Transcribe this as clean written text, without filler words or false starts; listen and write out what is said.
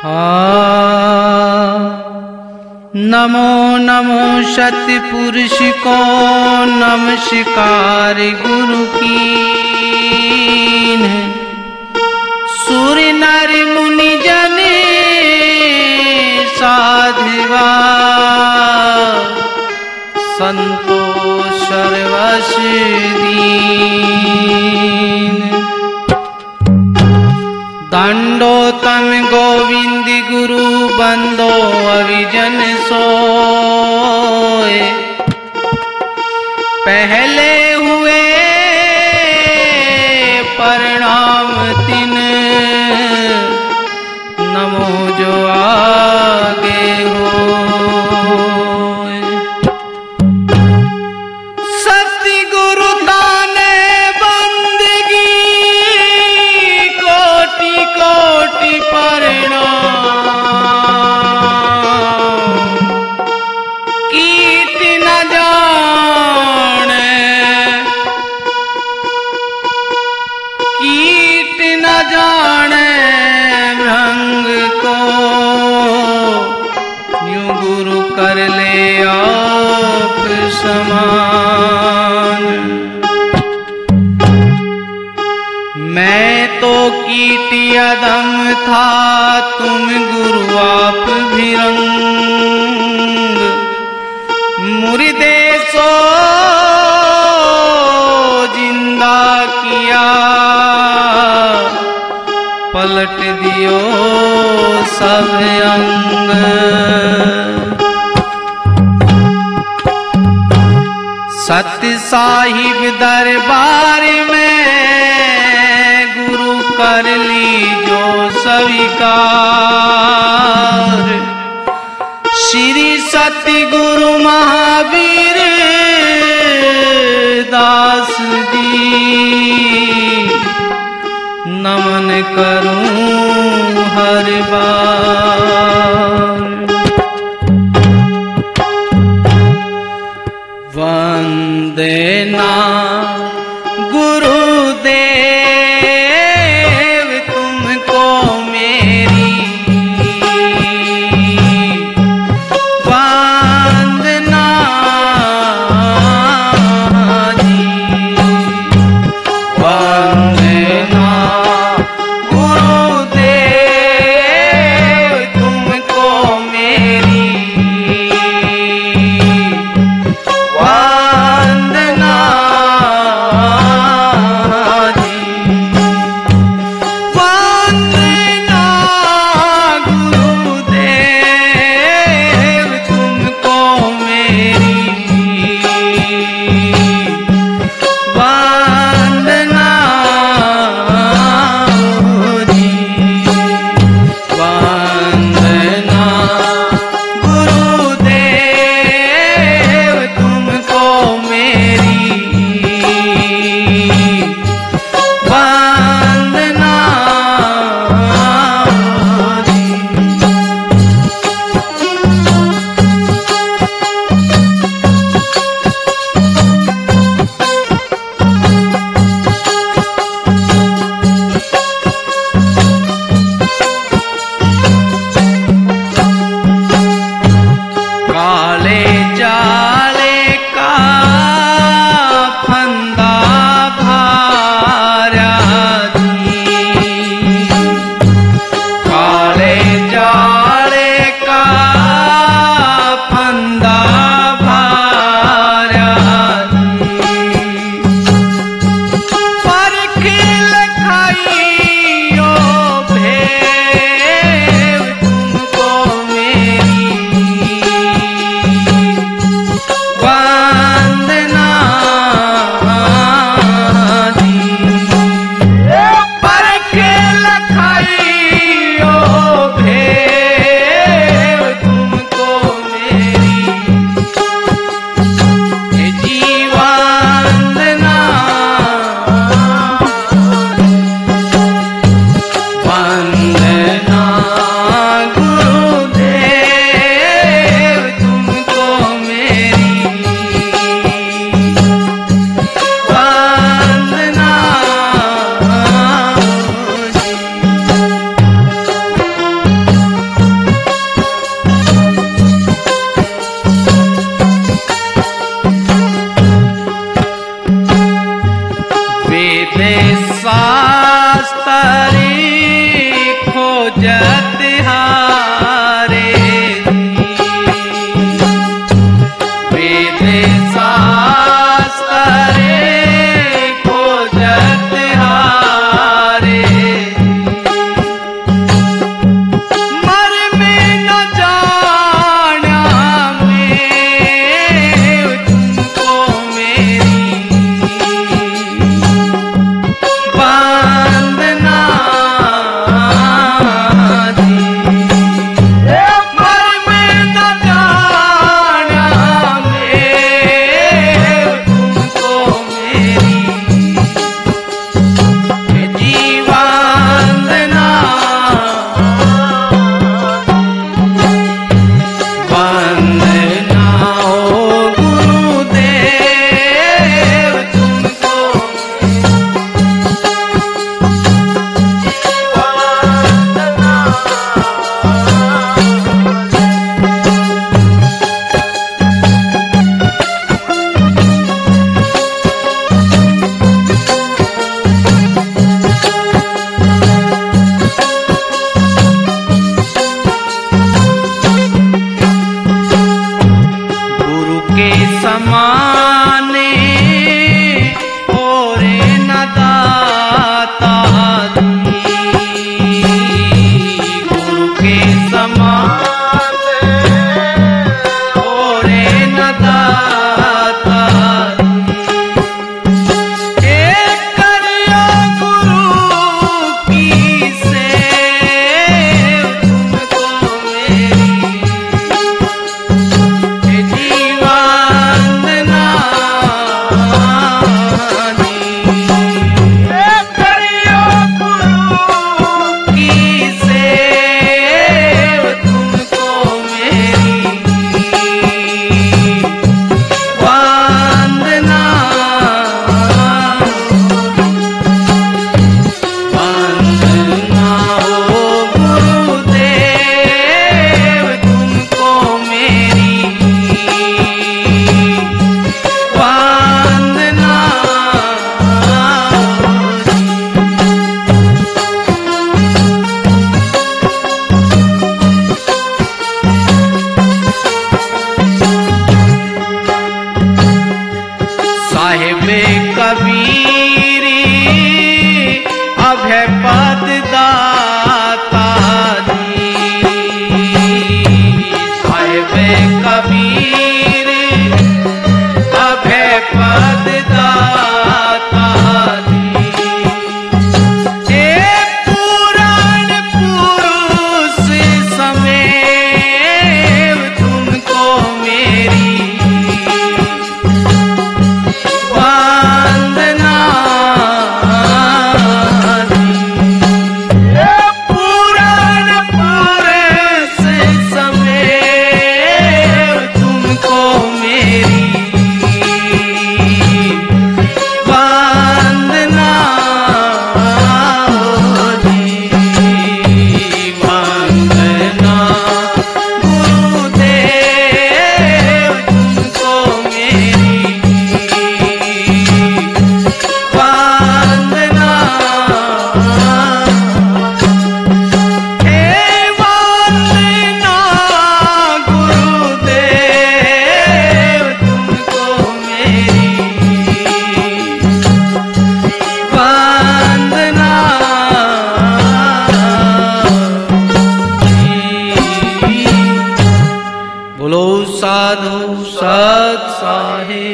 नमो नमो सतपुरुष को नमस्कार गुरु कीन। सूर्य नर मुनि जन साधवा संतो सर्वस दीन। दंडोतम गोविंद गुरु बंदो अविजन सोए। पहले हुए प्रणाम तिन नमो जो आगे हो। सत्य गुरु दाने बंदगी कोटि कोटि प्रणाम। कीर्ति न जाने कीर्ति न जाने भृंग को। यूं गुरु कर ले आप समान। मैं तो कीर्ति अधम था तुम गुरु आप भिरंग। मुर्दे सो जिंदा किया पलट दियो सब अंग। सत्य साहिब दरबार में गुरु कर ली जो स्वीकार। श्री सत्य गुरु महावीर दास जी नमन करूं हर बार। वंदना गुरुदेव तुमको मेरी। वंदना जी वंदना गुरुदेव तुमको खोजत हारे वेद शास्त्र खोजत हारे मर में न जाना मैं तुमको मेरी वंदना समाने और न दाता गुरु के समान और न दाता एक करियो गुरु की सेव तुमको मेरी कबीरी अभय पद दाता दी साहिब कबीर अभय पद दाता दी एक पुराण पुरुष समेव तुमको मेरी बोलो साधु सत साहिब।